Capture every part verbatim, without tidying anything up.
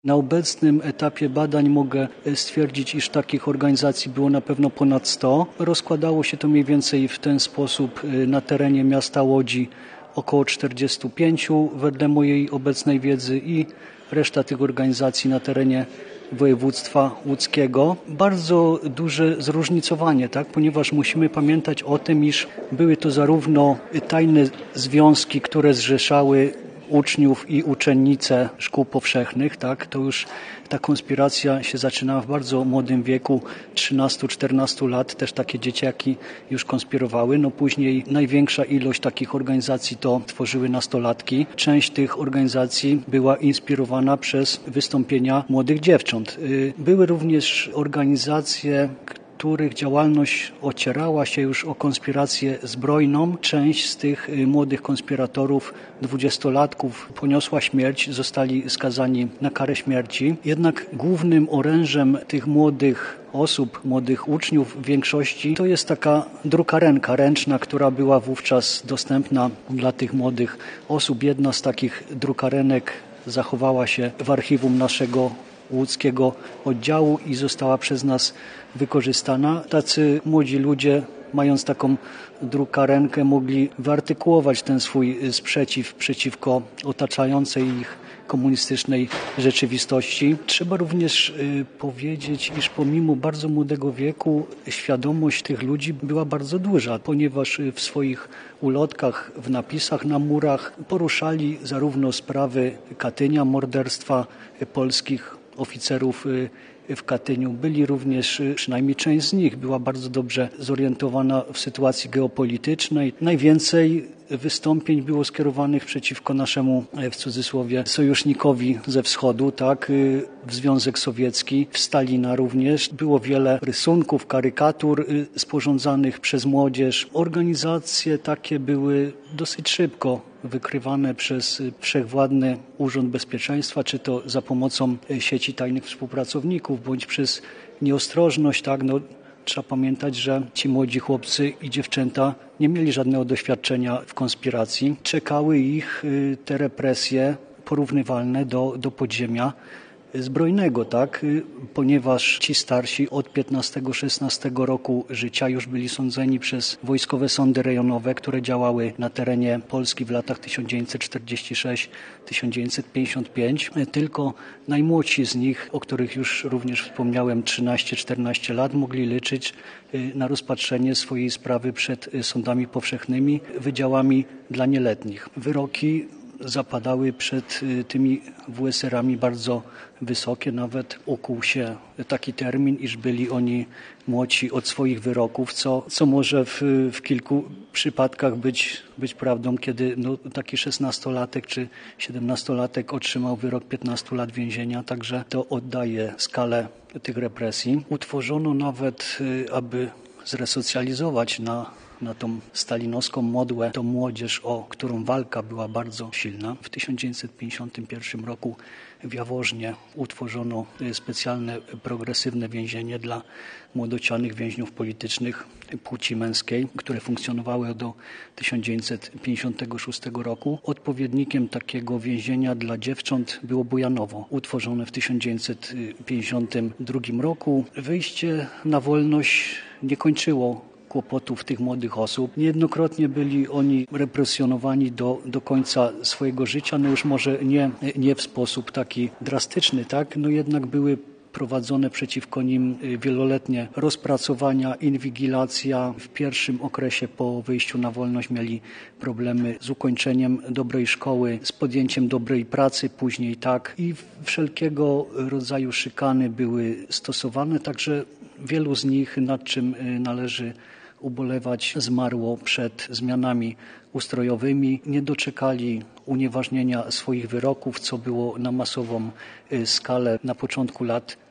Na obecnym etapie badań mogę stwierdzić, iż takich organizacji było na pewno ponad sto. Rozkładało się to mniej więcej w ten sposób na terenie miasta Łodzi około czterdziestu pięciu wedle mojej obecnej wiedzy i reszta tych organizacji na terenie województwa łódzkiego. Bardzo duże zróżnicowanie, tak? Ponieważ musimy pamiętać o tym, iż były to zarówno tajne związki, które zrzeszały uczniów i uczennice szkół powszechnych, tak? To już ta konspiracja się zaczynała w bardzo młodym wieku, trzynastu czternastu lat, też takie dzieciaki już konspirowały. No później największa ilość takich organizacji to tworzyły nastolatki. Część tych organizacji była inspirowana przez wystąpienia młodych dziewcząt. Były również organizacje, których działalność ocierała się już o konspirację zbrojną. Część z tych młodych konspiratorów, dwudziestolatków, poniosła śmierć, zostali skazani na karę śmierci. Jednak głównym orężem tych młodych osób, młodych uczniów w większości to jest taka drukarenka ręczna, która była wówczas dostępna dla tych młodych osób. Jedna z takich drukarenek zachowała się w archiwum naszego łódzkiego oddziału i została przez nas wykorzystana. Tacy młodzi ludzie, mając taką drukarenkę, mogli wyartykułować ten swój sprzeciw przeciwko otaczającej ich komunistycznej rzeczywistości. Trzeba również y, powiedzieć, iż pomimo bardzo młodego wieku świadomość tych ludzi była bardzo duża, ponieważ w swoich ulotkach, w napisach na murach poruszali zarówno sprawy Katynia, morderstwa polskich oficerów w Katyniu. Byli również, przynajmniej część z nich była bardzo dobrze zorientowana w sytuacji geopolitycznej. Najwięcej wystąpień było skierowanych przeciwko naszemu, w cudzysłowie, sojusznikowi ze wschodu, tak, w Związek Sowiecki, w Stalina również. Było wiele rysunków, karykatur sporządzanych przez młodzież. Organizacje takie były dosyć szybko wykrywane przez wszechwładny Urząd Bezpieczeństwa, czy to za pomocą sieci tajnych współpracowników, bądź przez nieostrożność, tak, no, trzeba pamiętać, że ci młodzi chłopcy i dziewczęta nie mieli żadnego doświadczenia w konspiracji. Czekały ich te represje porównywalne do, do podziemia zbrojnego, tak? Ponieważ ci starsi od piętnastego szesnastego roku życia już byli sądzeni przez wojskowe sądy rejonowe, które działały na terenie Polski w latach tysiąc dziewięćset czterdziesty szósty do tysiąc dziewięćset pięćdziesiątego piątego. Tylko najmłodsi z nich, o których już również wspomniałem, trzynaście czternaście lat, mogli liczyć na rozpatrzenie swojej sprawy przed sądami powszechnymi, wydziałami dla nieletnich. Wyroki zapadały przed tymi W S R-ami bardzo wysokie, nawet ukuł się taki termin, iż byli oni młodsi od swoich wyroków, co, co może w, w kilku przypadkach być, być prawdą, kiedy no, taki szesnastolatek czy siedemnastolatek otrzymał wyrok piętnastu lat więzienia, także to oddaje skalę tych represji. Utworzono nawet, aby zresocjalizować na na tą stalinowską modłę, tą młodzież, o którą walka była bardzo silna. W tysiąc dziewięćset pięćdziesiątym pierwszym roku w Jaworznie utworzono specjalne progresywne więzienie dla młodocianych więźniów politycznych płci męskiej, które funkcjonowały do tysiąc dziewięćset pięćdziesiątego szóstego roku. Odpowiednikiem takiego więzienia dla dziewcząt było Bojanowo, utworzone w tysiąc dziewięćset pięćdziesiątym drugim roku. Wyjście na wolność nie kończyło kłopotów tych młodych osób. Niejednokrotnie byli oni represjonowani do, do końca swojego życia, no już może nie, nie w sposób taki drastyczny, tak? No jednak były prowadzone przeciwko nim wieloletnie rozpracowania, inwigilacja. W pierwszym okresie po wyjściu na wolność mieli problemy z ukończeniem dobrej szkoły, z podjęciem dobrej pracy później, tak? I wszelkiego rodzaju szykany były stosowane, także wielu z nich, nad czym należy ubolewać, zmarło przed zmianami ustrojowymi. Nie doczekali unieważnienia swoich wyroków, co było na masową skalę na początku lat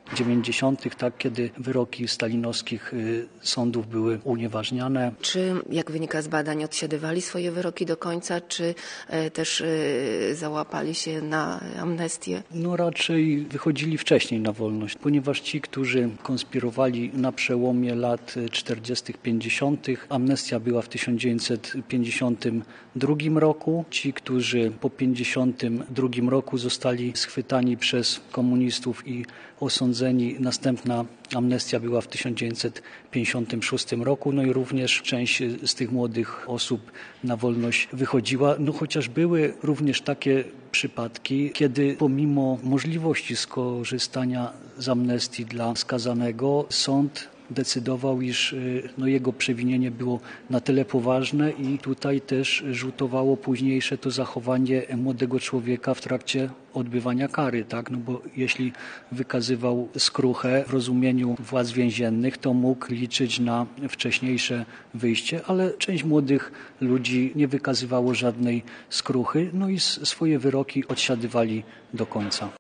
dziewięćdziesiątych, tak, kiedy wyroki stalinowskich sądów były unieważniane. Czy, jak wynika z badań, odsiadywali swoje wyroki do końca, czy też załapali się na amnestię? No raczej wychodzili wcześniej na wolność, ponieważ ci, którzy konspirowali na przełomie lat czterdziestych, pięćdziesiątych, amnestia była w tysiąc dziewięćset pięćdziesiątym drugim roku. Ci, którzy po pięćdziesiątym drugim roku zostali schwytani przez komunistów i osądzeni, następna amnestia była w tysiąc dziewięćset pięćdziesiątym szóstym roku, no i również część z tych młodych osób na wolność wychodziła, no chociaż były również takie przypadki, kiedy pomimo możliwości skorzystania z amnestii dla skazanego, sąd decydował, iż no, jego przewinienie było na tyle poważne i tutaj też rzutowało późniejsze to zachowanie młodego człowieka w trakcie odbywania kary, tak? No bo jeśli wykazywał skruchę w rozumieniu władz więziennych, to mógł liczyć na wcześniejsze wyjście, ale część młodych ludzi nie wykazywało żadnej skruchy, no i swoje wyroki odsiadywali do końca.